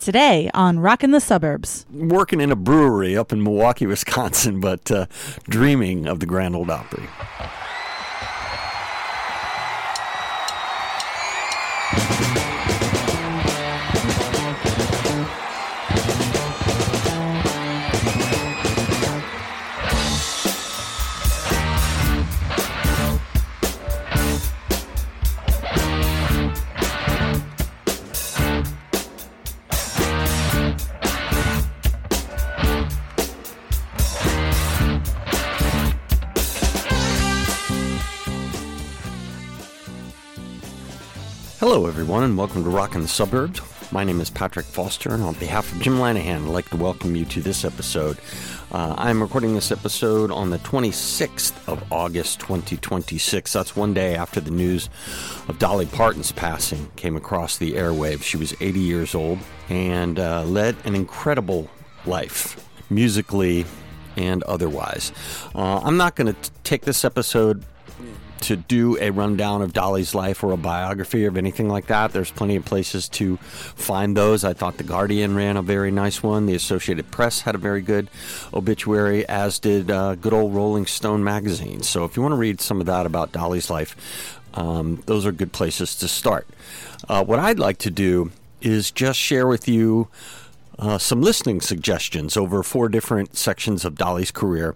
Today on Rockin' the Suburbs. Working in a brewery up in Milwaukee, Wisconsin, but dreaming of the Grand Ole Opry. Hello, everyone, and welcome to Rockin' the Suburbs. My name is Patrick Foster, and on behalf of Jim Lanahan, I'd like to welcome you to this episode. I'm recording this episode on the 26th of August, 2026. That's one day after the news of Dolly Parton's passing came across the airwaves. She was 80 years old and led an incredible life, musically and otherwise. I'm not going to take this episode to do a rundown of Dolly's life or a biography of anything like that. There's plenty of places to find those. I thought The Guardian ran a very nice one. The Associated Press had a very good obituary, as did good old Rolling Stone magazine. So if you want to read some of that about Dolly's life, those are good places to start. What I'd like to do is just share with you some listening suggestions over 4 different sections of Dolly's career,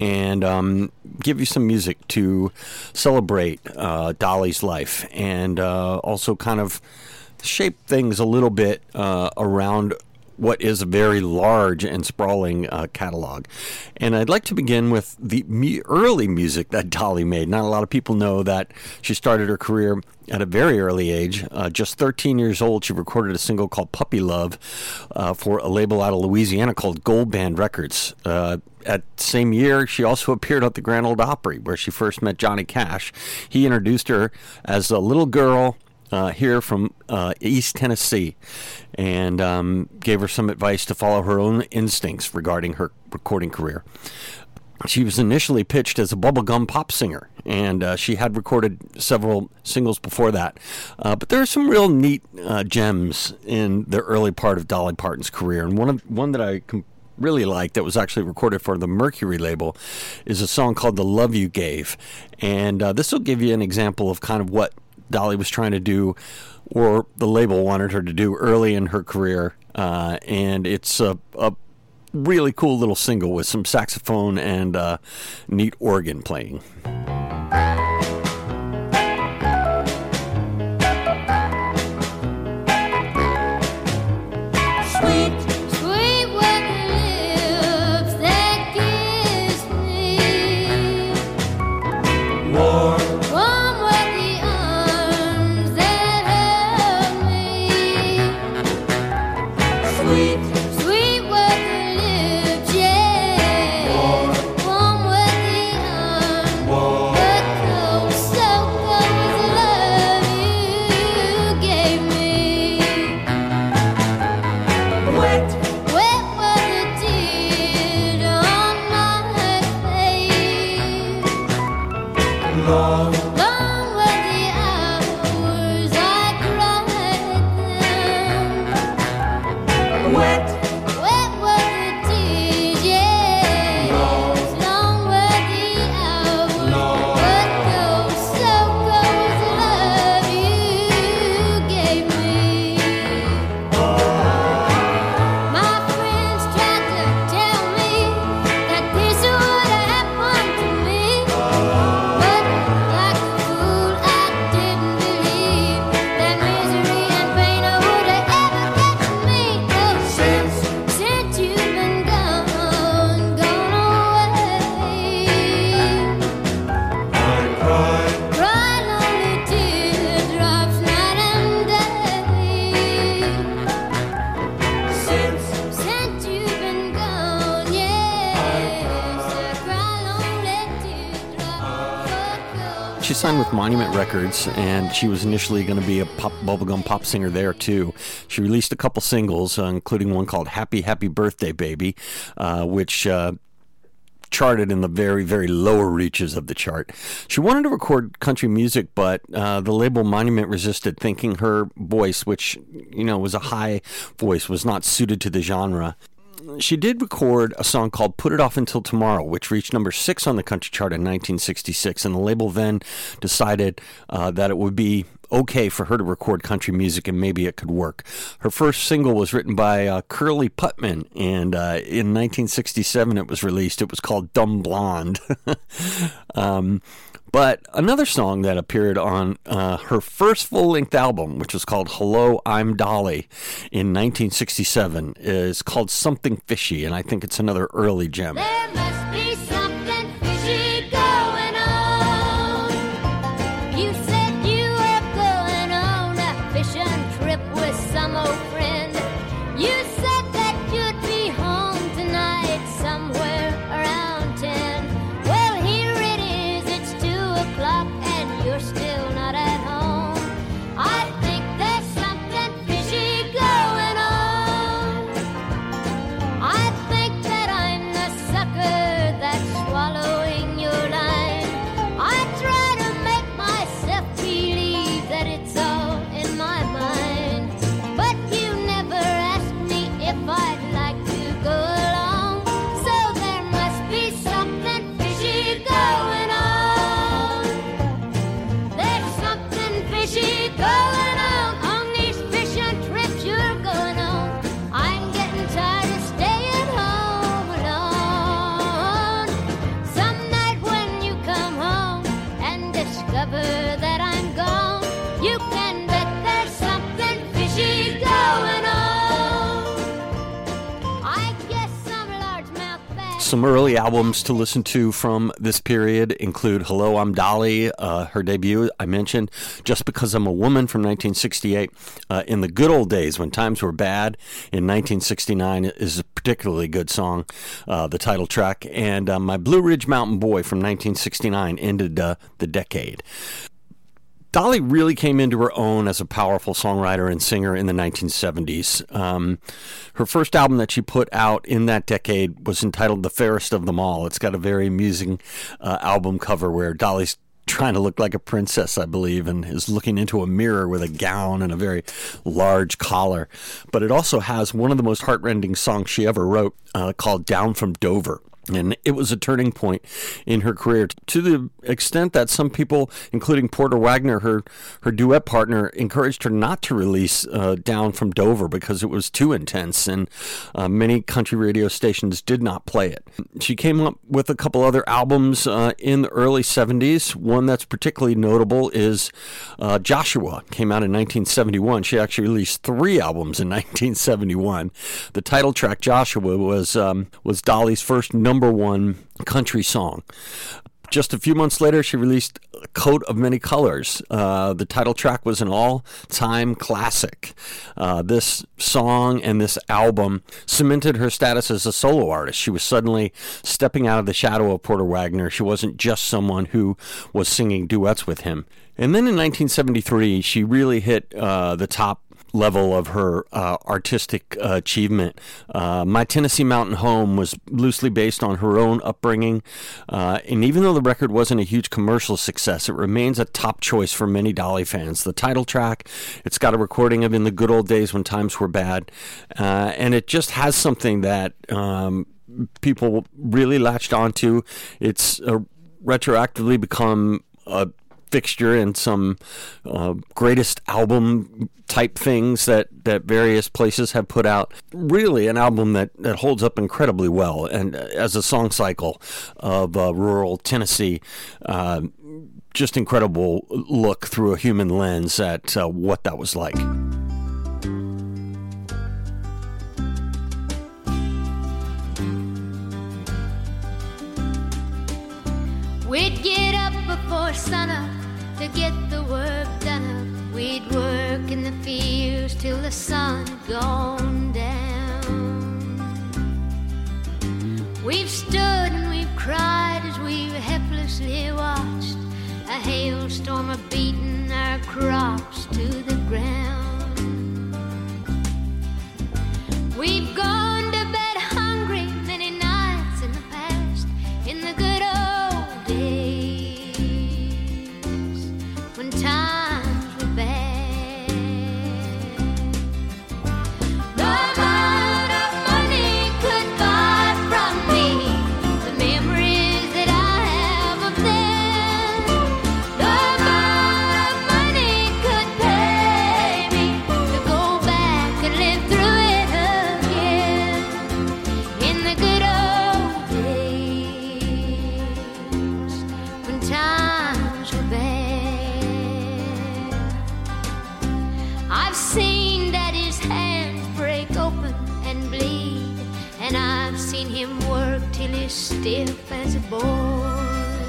and give you some music to celebrate Dolly's life, and also kind of shape things a little bit around what is a very large and sprawling catalog. And I'd like to begin with the early music that Dolly made. Not a lot of people know that she started her career at a very early age. Just 13 years old, she recorded a single called Puppy Love for a label out of Louisiana called Gold Band Records. At the same year, she also appeared at the Grand Ole Opry, where she first met Johnny Cash. He introduced her as a little girl here from East Tennessee, and gave her some advice to follow her own instincts regarding her recording career. She was initially pitched as a bubblegum pop singer, and she had recorded several singles before that. But there are some real neat gems in the early part of Dolly Parton's career, and one that I really like that was actually recorded for the Mercury label is a song called The Love You Gave. And this will give you an example of kind of what Dolly was trying to do, or the label wanted her to do early in her career. And it's a really cool little single with some saxophone and neat organ playing. She signed with Monument Records, and she was initially going to be a bubblegum pop singer there too. She released a couple singles, including one called Happy Happy Birthday Baby, which charted in the very, very lower reaches of the chart. She wanted to record country music, but the label Monument resisted, thinking her voice, which, was a high voice, was not suited to the genre. She did record a song called Put It Off Until Tomorrow, which reached number 6 on the country chart in 1966, and the label then decided that it would be okay for her to record country music and maybe it could work. Her first single was written by Curly Putman, and in 1967 it was released. It was called Dumb Blonde. But another song that appeared on her first full-length album, which was called Hello, I'm Dolly, in 1967, is called Something Fishy, and I think it's another early gem. There must be something fishy going on. You said you were going on a fishing trip with some old friend. You said that you'd be home tonight somewhere around 10. Well, here it is, it's 2 o'clock and you're still not at home. I think there's something fishy going on. I think that I'm the sucker that's swallowing your line. I try to make myself believe that it's all in my mind, but you never asked me if I'd like to go along. So there must be something fishy going on. There's something fishy going on these fishing trips you're going on. I'm getting tired of staying home alone. Some night when you come home and discover that I'm gone, you can bet there's something fishy going on. I guess some largemouth bass. Some early albums to listen to from this period include Hello, I'm Dolly, her debut, I mentioned, Just Because I'm a Woman from 1968. In the Good Old Days, When Times Were Bad in 1969 is a particularly good song, the title track. And My Blue Ridge Mountain Boy from 1969 ended the decade. Dolly really came into her own as a powerful songwriter and singer in the 1970s. Her first album that she put out in that decade was entitled The Fairest of Them All. It's got a very amusing album cover where Dolly's trying to look like a princess, I believe, and is looking into a mirror with a gown and a very large collar. But it also has one of the most heartrending songs she ever wrote called Down from Dover. And it was a turning point in her career to the extent that some people, including Porter Wagner, her duet partner, encouraged her not to release Down from Dover because it was too intense, and many country radio stations did not play it. She came up with a couple other albums in the early 70s. One that's particularly notable is Joshua, came out in 1971. She actually released 3 albums in 1971. The title track, Joshua, was Dolly's first number 1 country song. Just a few months later, she released Coat of Many Colors. The title track was an all-time classic. This song and this album cemented her status as a solo artist. She was suddenly stepping out of the shadow of Porter Wagner. She wasn't just someone who was singing duets with him. And then in 1973, she really hit the top level of her artistic achievement. My Tennessee Mountain Home was loosely based on her own upbringing, and even though the record wasn't a huge commercial success, it remains a top choice for many Dolly fans. The title track, it's got a recording of In the Good Old Days When Times Were Bad, and it just has something that people really latched onto. It's retroactively become a fixture in some greatest album type things that various places have put out. Really an album that holds up incredibly well, and as a song cycle of rural Tennessee, just incredible look through a human lens at what that was like. We'd get up before sunup to get the work done up. We'd work in the fields till the sun had gone down. We've stood and we've cried as we've helplessly watched a hailstorm of beating our crops to the ground. We've gone to bed hungry many nights in the past, seen him work till he's stiff as a board.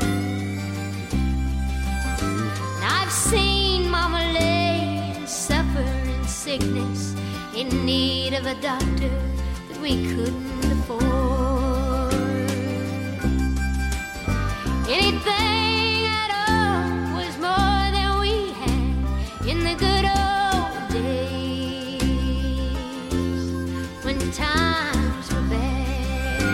And I've seen Mama lay and suffer in sickness, in need of a doctor that we couldn't afford. Anything at all was more than we had in the good old days when times were bad.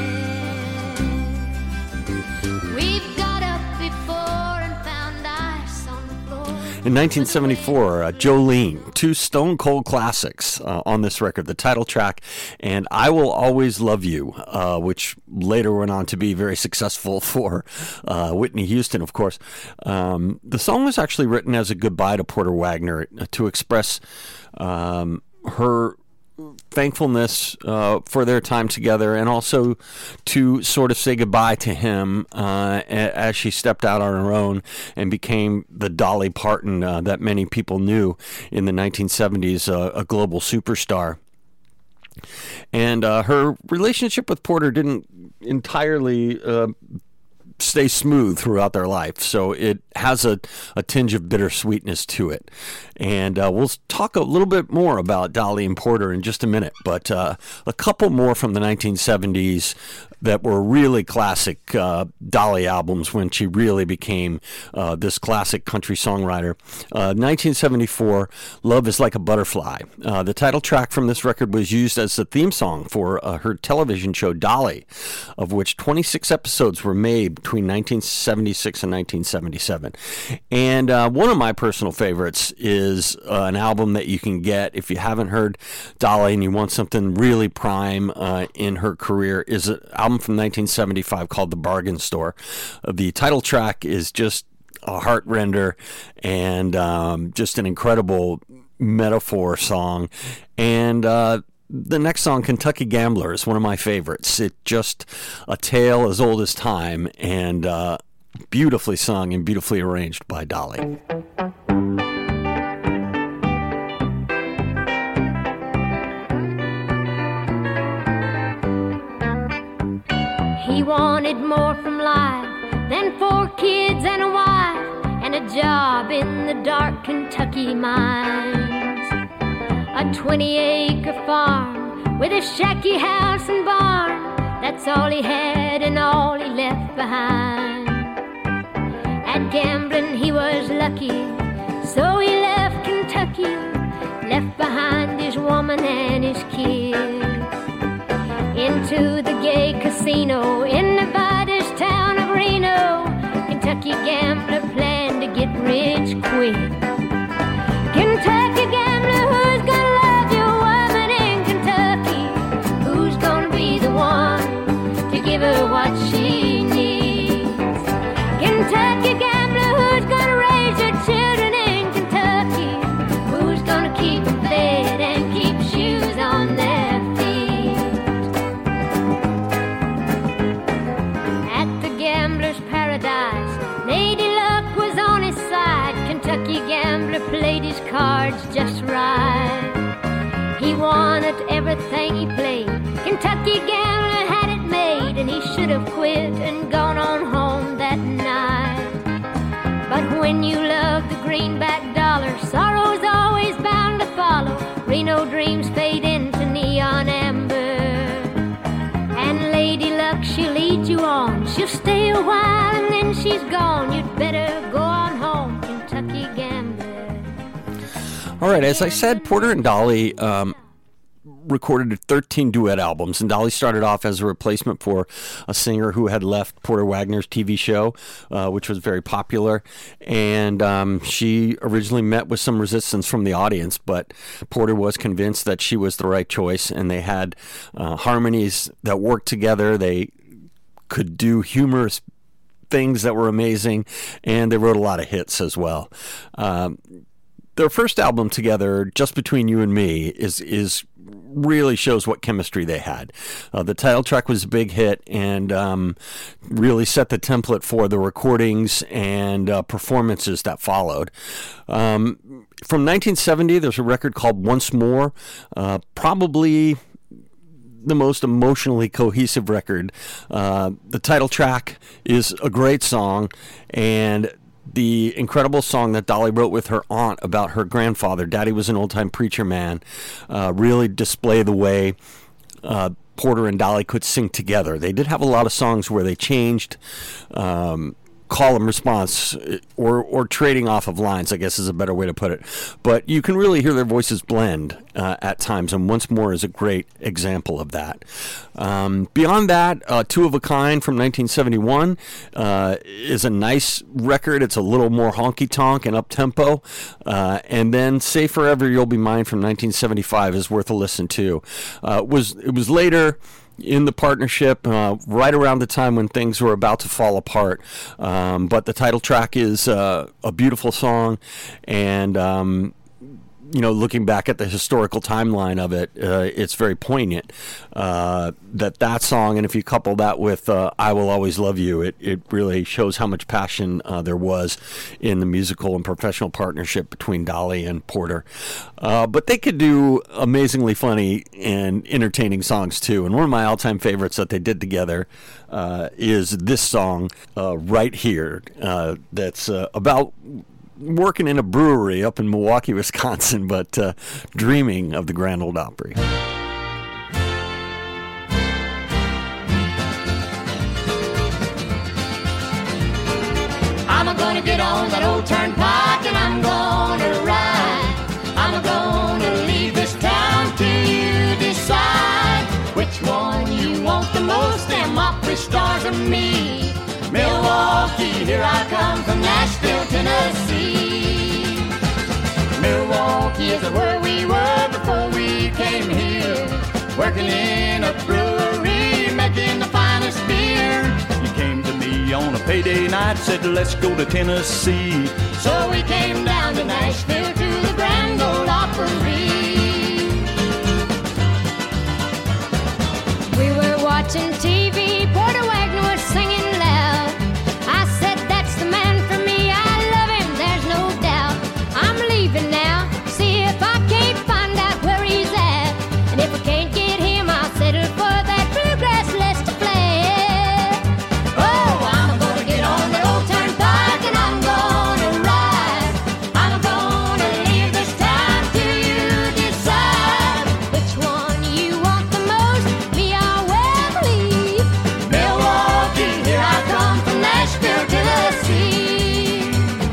We've got up before and found ice on the floor. In 1974, Jolene, two stone cold classics on this record, the title track and I Will Always Love You, which later went on to be very successful for Whitney Houston, of course. The song was actually written as a goodbye to Porter Wagoner to express her thankfulness for their time together, and also to sort of say goodbye to him as she stepped out on her own and became the Dolly Parton that many people knew in the 1970s, a global superstar. And her relationship with Porter didn't entirely stay smooth throughout their life, so it has a tinge of bittersweetness to it. And we'll talk a little bit more about Dolly and Porter in just a minute, but a couple more from the 1970s that were really classic Dolly albums when she really became this classic country songwriter. 1974, Love is Like a Butterfly. The title track from this record was used as the theme song for her television show Dolly, of which 26 episodes were made between 1976 and 1977. And one of my personal favorites is an album that you can get if you haven't heard Dolly and you want something really prime in her career, is an album from 1975 called The Bargain Store. The title track is just a heart render and just an incredible metaphor song. And the next song, Kentucky Gambler, is one of my favorites. It's just a tale as old as time, and beautifully sung and beautifully arranged by Dolly. He wanted more from life than 4 kids and a wife and a job in the dark Kentucky mines. A 20-acre farm with a shacky house and barn, that's all he had and all he left behind. At gambling he was lucky, so he left Kentucky, left behind his woman and his kids. Into the gay casino in Nevada's town of Reno, Kentucky gambler planned to get rich quick. Kentucky gambler, who's gonna love your woman in Kentucky? Who's gonna be the one to give her what she needs? Kentucky gambler, who's gonna raise your children in Kentucky? Who's gonna keep them fed and keep shoes on their feet? At the gambler's paradise, Lady Luck was on his side. Kentucky gambler played his cards just right. He won at everything he played. Kentucky gambler had it made, and he should have quit and gone on home that night. But when you love the greenback dollar, sorrow's always bound to follow. Reno dreams fade into neon amber, and Lady Luck, she'll lead you on. She'll stay a while and then she's gone. You'd better go on home, Kentucky gambler. All right, as I said, Porter and Dolly recorded 13 duet albums, and Dolly started off as a replacement for a singer who had left Porter Wagoner's TV show, which was very popular, and she originally met with some resistance from the audience, but Porter was convinced that she was the right choice, and they had harmonies that worked together. They could do humorous things that were amazing, and they wrote a lot of hits as well. Their first album together, Just Between You and Me, is really shows what chemistry they had. The title track was a big hit and really set the template for the recordings and performances that followed. From 1970, there's a record called Once More, probably the most emotionally cohesive record. The title track is a great song, and the incredible song that Dolly wrote with her aunt about her grandfather, Daddy was an old-time preacher man, really display the way Porter and Dolly could sing together. They did have a lot of songs where they changed call and response, or trading off of lines, I guess is a better way to put it. But you can really hear their voices blend at times, and Once More is a great example of that. Beyond that, Two of a Kind from 1971 is a nice record. It's a little more honky-tonk and up-tempo. And then Say Forever You'll Be Mine from 1975 is worth a listen to. It was later in the partnership, right around the time when things were about to fall apart. But the title track is a beautiful song, and looking back at the historical timeline of it, it's very poignant that song, and if you couple that with I Will Always Love You, it really shows how much passion there was in the musical and professional partnership between Dolly and Porter. But they could do amazingly funny and entertaining songs too, and one of my all-time favorites that they did together is this song right here, that's about working in a brewery up in Milwaukee, Wisconsin, but dreaming of the Grand Ole Opry. I'm gonna get on that old turnpike and I'm gonna ride. I'm gonna leave this town till you decide which one you want the most, them Opry stars or me. Milwaukee, here I come from Nashville, Tennessee. Milwaukee is where we were before we came here, working in a brewery, making the finest beer. You came to me on a payday night, said let's go to Tennessee. So we came down to Nashville to the Grand Ole Opry. We were watching TV, Porter Wagner was singing loud. I said, that's the man for me, I love him, there's no doubt. I'm leaving now, see if I can't find out where he's at. And if I can't get him, I'll settle for that bluegrass Lester Flair. Oh, I'm gonna get on the old turnpike and I'm gonna ride. I'm gonna leave this town till you decide which one you want the most, me or Webley. Milwaukee, here I come from Nashville, Tennessee.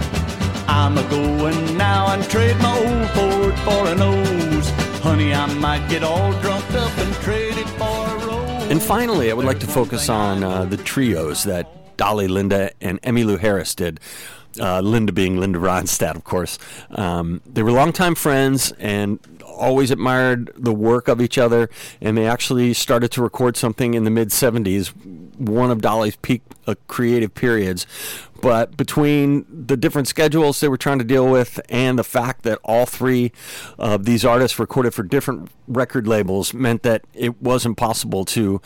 I'm a-going now and trade my old Ford for an O's. Honey, I might get all drunk up and trade it for a rose. And finally, I would like to focus on the trios that Dolly, Linda, and Emmylou Harris did. Linda being Linda Ronstadt, of course. They were longtime friends and always admired the work of each other, and they actually started to record something in the mid-'70s, one of Dolly's peak creative periods. But between the different schedules they were trying to deal with and the fact that all three of these artists recorded for different record labels meant that it wasn't possible to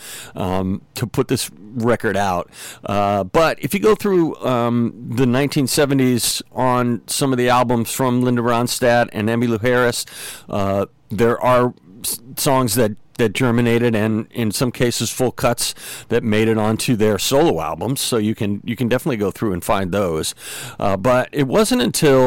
put this record out. But if you go through the 1970s on some of the albums from Linda Ronstadt and Emmylou Harris, there are songs that germinated, and in some cases full cuts that made it onto their solo albums, so you can definitely go through and find those. But it wasn't until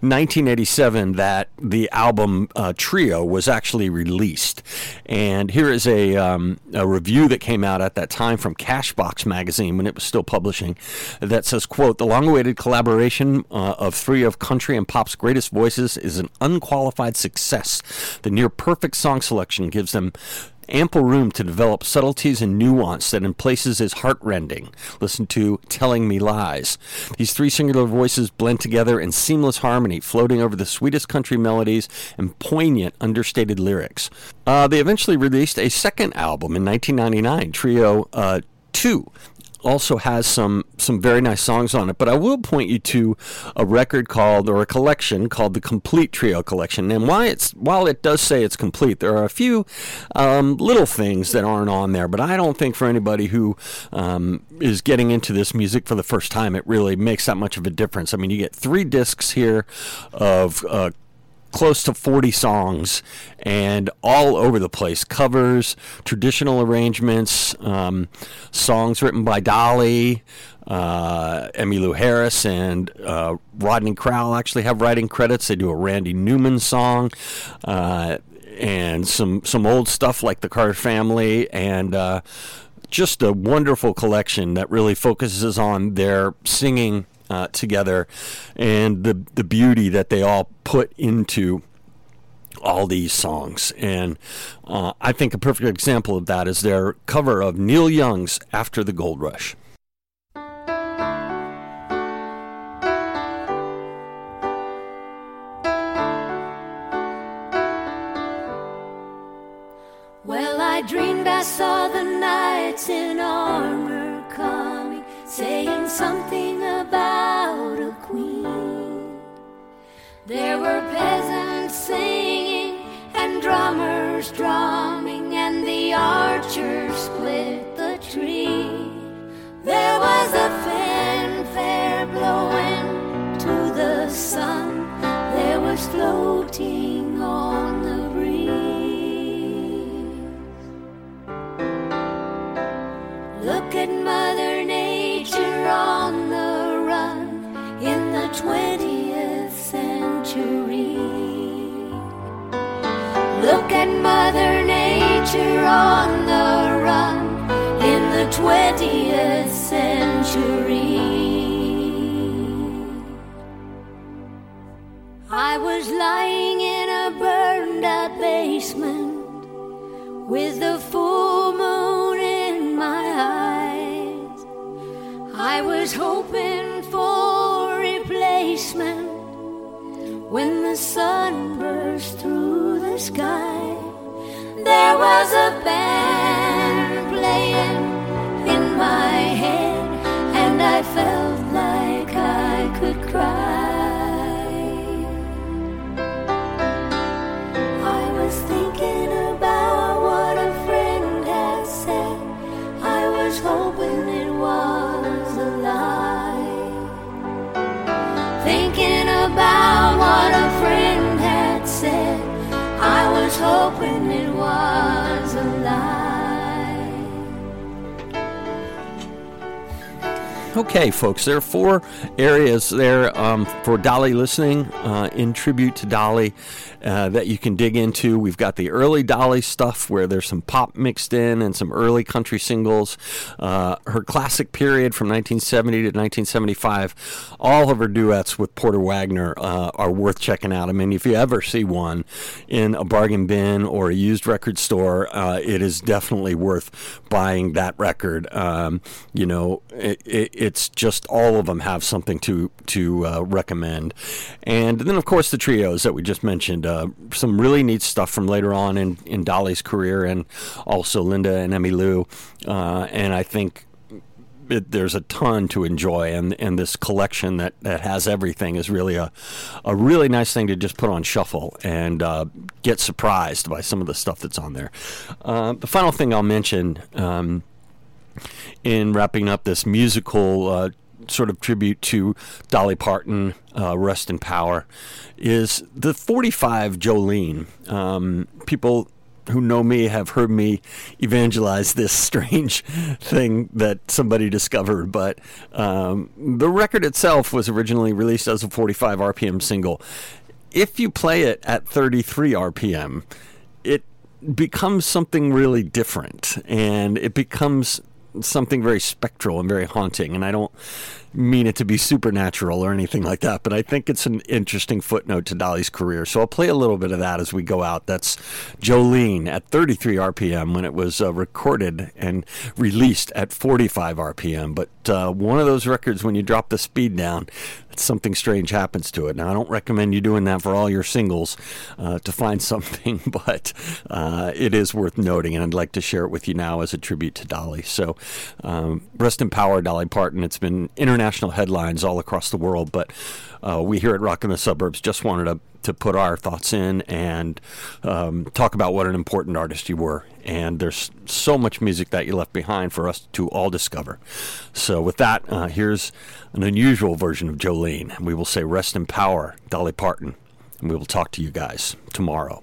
1987 that the album Trio was actually released. And here is a review that came out at that time from Cashbox magazine when it was still publishing that says, quote, "The long-awaited collaboration of three of country and pop's greatest voices is an unqualified success. The near-perfect song selection gives them ample room to develop subtleties and nuance that in places is heartrending. Listen to Telling Me Lies. These three singular voices blend together in seamless harmony, floating over the sweetest country melodies and poignant, understated lyrics." They eventually released a second album in 1999, Trio 2. Also has some very nice songs on it, but I will point you to a record or a collection called the Complete Trio Collection. And while it does say it's complete, there are a few little things that aren't on there, but I don't think for anybody who is getting into this music for the first time, it really makes that much of a difference. I mean, you get 3 discs here of close to 40 songs, and all over the place. Covers, traditional arrangements, songs written by Dolly, Emmylou Harris, and Rodney Crowell actually have writing credits. They do a Randy Newman song, and some old stuff like the Carter Family, and just a wonderful collection that really focuses on their singing together and the beauty that they all put into all these songs. And I think a perfect example of that is their cover of Neil Young's After the Gold Rush. Well, I dreamed I saw the knights in armor coming, saying something about a queen. There were peasants singing and drummers drumming, and the archers split the tree. There was a fanfare blowing to the sun, there was floating on the breeze. Look at Mother Nature on the run in the 20th century. Look at Mother Nature on the run in the 20th century. I was lying in a burned out basement with the full moon in my eyes. I was hoping for replacement when the sun burst through the sky. There was a band playing in my head, and I felt like I could cry. I was thinking about what a friend had said. I was hoping it was a lie. Thinking about what a friend had said, I was hoping it was a lie. Okay, folks, there are 4 areas there for Dolly listening in tribute to Dolly that you can dig into. We've got the early Dolly stuff where there's some pop mixed in and some early country singles. Her classic period from 1970 to 1975, all of her duets with Porter Wagoner are worth checking out. I mean, if you ever see one in a bargain bin or a used record store, it is definitely worth buying that record. You know, it's just all of them have something to recommend. And then, of course, the trios that we just mentioned. Some really neat stuff from later on in Dolly's career, and also Linda and Emmylou. And I think there's a ton to enjoy, and this collection that has everything is really a really nice thing to just put on shuffle and get surprised by some of the stuff that's on there. The final thing I'll mention in wrapping up this musical sort of tribute to Dolly Parton, rest in power, is the 45 Jolene. People who know me have heard me evangelize this strange thing that somebody discovered, but the record itself was originally released as a 45 RPM single. If you play it at 33 RPM, it becomes something really different, and it becomes something very spectral and very haunting. And I don't mean it to be supernatural or anything like that, but I think it's an interesting footnote to Dolly's career. So I'll play a little bit of that as we go out. That's Jolene at 33 RPM when it was recorded and released at 45 RPM. But one of those records, when you drop the speed down, something strange happens to it. Now, I don't recommend you doing that for all your singles to find something, but it is worth noting, and I'd like to share it with you now as a tribute to Dolly. So rest in power, Dolly Parton. It's been international headlines all across the world, but we here at Rock in the Suburbs just wanted to put our thoughts in and talk about what an important artist you were. And there's so much music that you left behind for us to all discover. So with that, here's an unusual version of Jolene. We will say rest in power, Dolly Parton. And we will talk to you guys tomorrow.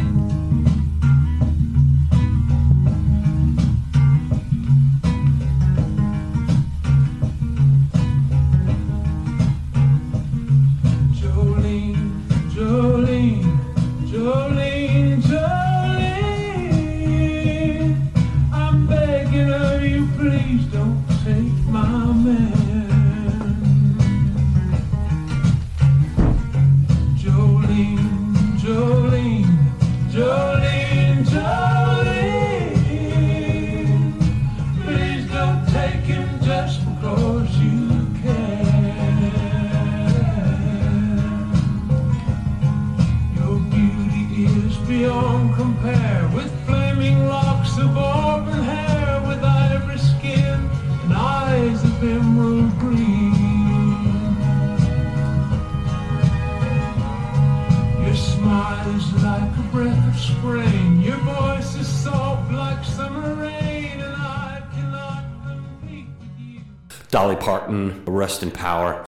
Beyond compare, with flaming locks of auburn hair, with ivory skin and eyes of emerald green. Your smile is like a breath of spring, your voice is soft like summer rain, and I cannot compete with you. Dolly Parton, rest in power.